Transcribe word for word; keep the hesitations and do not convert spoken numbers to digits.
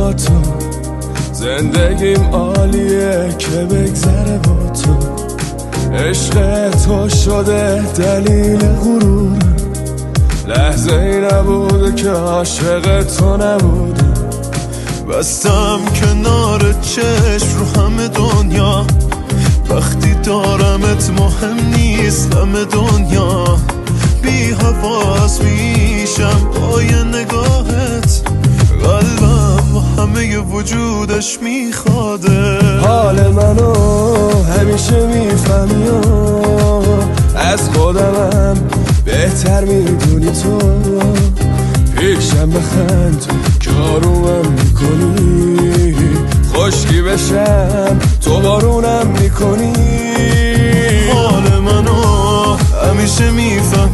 با تو، زندگیم عالیه که بگذره با تو. عشق تو شده دلیل غرور، لحظه ای نبوده که عاشق تو نبودم. بستم کنار چشم رو همه دنیا، وقتی دارمت مهم نیست همه دنیا. بی حواس میشم با یه نگاهت، قلبم با همه وجودش میخواده. حال منو همیشه میفهمی و از خودمم بهتر میدونی تو. پیشم بخند که آرومم میکنی، خشکی بشم تو بارونم میکنی. حال منو همیشه میفهمی